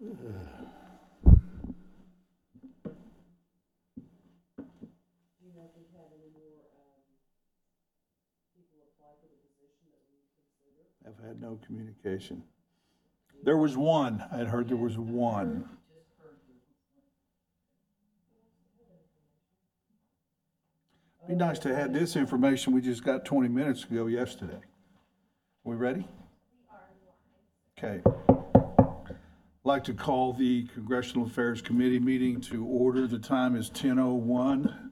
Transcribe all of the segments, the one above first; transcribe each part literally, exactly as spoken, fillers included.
I've had no communication. There was one. I had heard there was one. Be nice to have this information we just got twenty minutes ago yesterday. We ready? Okay. I'd like to call the Congressional Affairs Committee meeting to order. The time is ten oh one.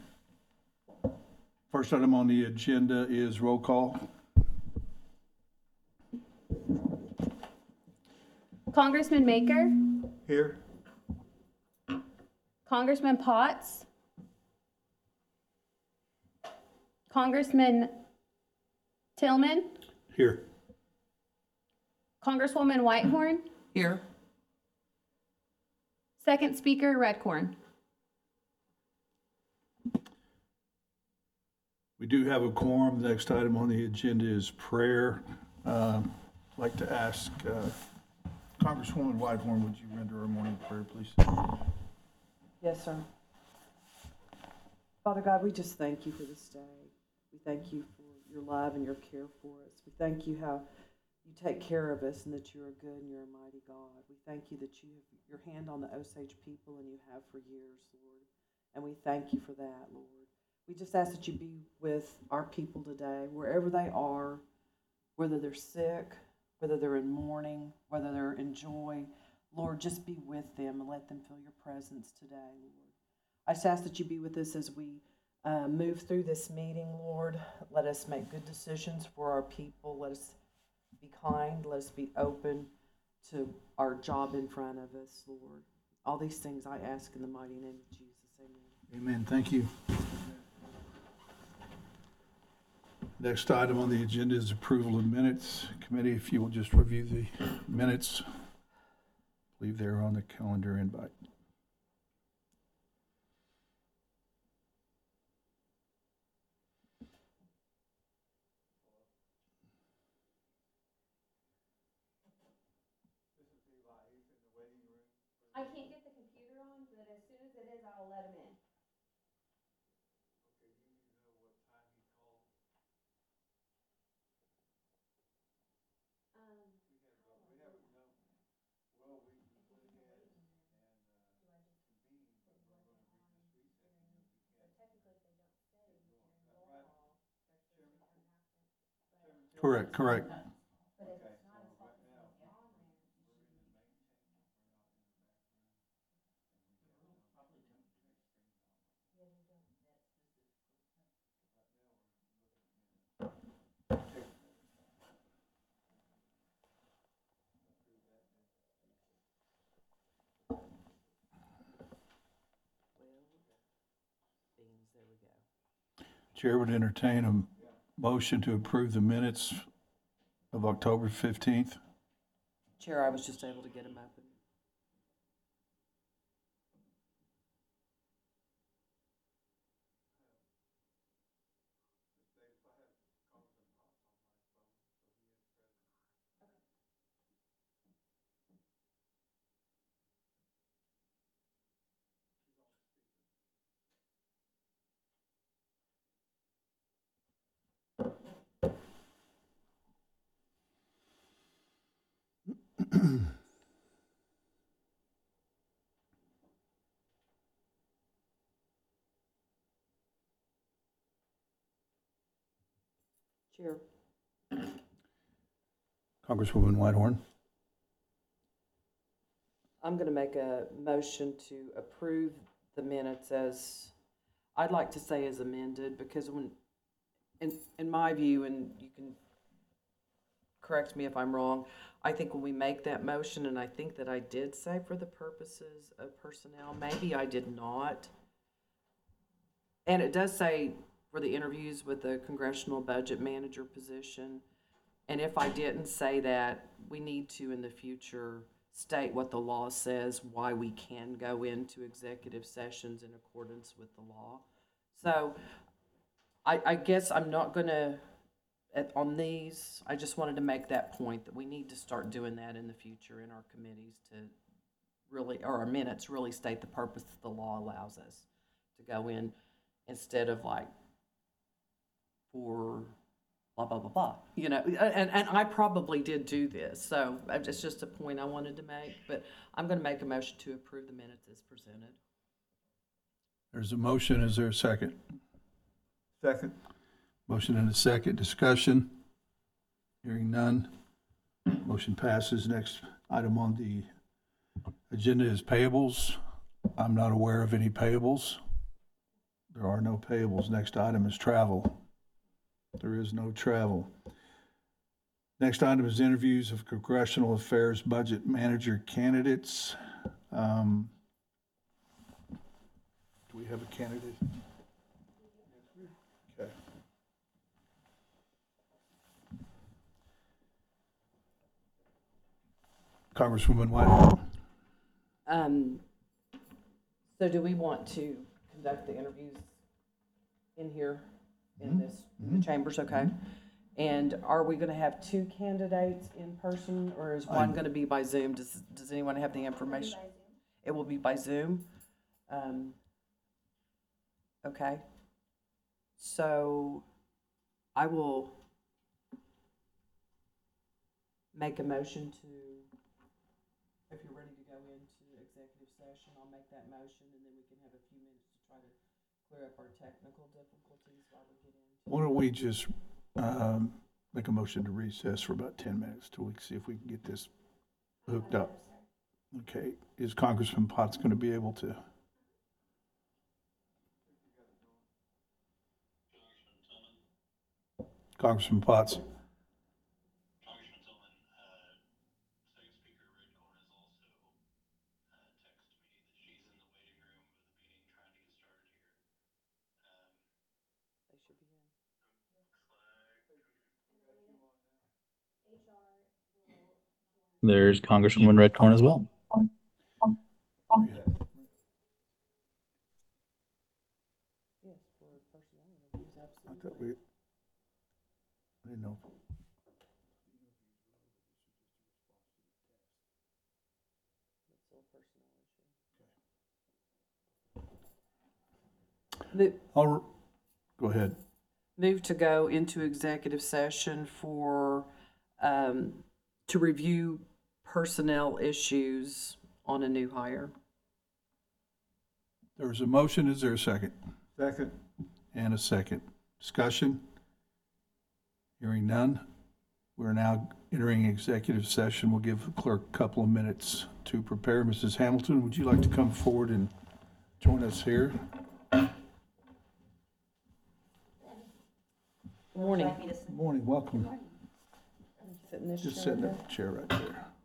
First item on the agenda is roll call. Congressman Maker, Here. Congressman Potts, Congressman Tillman, Here. Congresswoman Whitehorn, Here. Second Speaker Redcorn. We do have a quorum. The next item on the agenda is prayer. Um, I'd like to ask uh, Congresswoman Whitehorn, would you render a morning prayer, please? Yes, sir. Father God, we just thank you for this day. We thank you for your love and your care for us. We thank you how you take care of us and that you are good and you're a mighty God. We thank you that you have your hand on the Osage people and you have for years, Lord. And we thank you for that, Lord. We just ask that you be with our people today, wherever they are, whether they're sick, whether they're in mourning, whether they're in joy. Lord, just be with them and let them feel your presence today, Lord. I just ask that you be with us as we uh, move through this meeting, Lord. Let us make good decisions for our people. Let us be kind. Let us be open to our job in front of us, Lord. All these things I ask in the mighty name of Jesus. Amen. Amen. Thank you. Next item on the agenda is approval of minutes. Committee, if you will just review the minutes. I believe they're on the calendar invite. I can't get the computer on, but as soon as it is, I'll let him in. Correct, correct. There we go. Chair would entertain a motion to approve the minutes of October fifteenth. Chair, I was just able to get them open. Chair. Congresswoman Whitehorn. I'm going to make a motion to approve the minutes as, I'd like to say as amended, because when, in, in my view, and you can correct me if I'm wrong, I think when we make that motion, and I think that I did say for the purposes of personnel, maybe I did not. And it does say for the interviews with the congressional budget manager position. And if I didn't say that, we need to in the future state what the law says, why we can go into executive sessions in accordance with the law. So I, I guess I'm not gonna, at, on these, I just wanted to make that point that we need to start doing that in the future in our committees to really, or our minutes really state the purpose that the law allows us to go in instead of like for blah, blah, blah, blah, you know, and, and I probably did do this, so it's just a point I wanted to make, but I'm gonna make a motion to approve the minutes as presented. There's a motion, is there a second? Second. Motion and a second, discussion. Hearing none. Motion passes. Next item on the agenda is payables. I'm not aware of any payables. There are no payables. Next item is travel. There is no travel. Next item is interviews of Congressional Affairs Budget Manager candidates. Um, Do we have a candidate? Okay. Congresswoman White. Um, so do we want to conduct the interviews in here, in this, in the chambers, okay? And are we gonna have two candidates in person, or is one I'm- gonna be by Zoom? Does, does anyone have the information? It will be by Zoom? Um, okay. So I will make a motion to, if you're ready to go into executive session, I'll make that motion, and then we can have a few minutes to try to clear up our technical difficulties while we get into. Why don't we just um, make a motion to recess for about ten minutes till we see if we can get this hooked up. Okay, is Congressman Potts going to be able to? Congressman Potts. Congressman Tillman, uh, Second Speaker Red Corn has also, uh, texted me that she's in the waiting room of the meeting trying to get started here. Um, They should be in. looks like. There's Congresswoman Redcorn as well. Yes, for personnel interviews, I absolutely. thought we, I didn't know. It's still a personnel issue. The, I'll, go ahead. move to go into executive session for, um, to review personnel issues on a new hire. There is a motion, is there a second? Second. And a second. Discussion? Hearing none. We're now entering executive session. We'll give the clerk a couple of minutes to prepare. Missus Hamilton, would you like to come forward and join us here? Good morning. Good morning, welcome. Sit in this Just chair sit in there. that chair right there.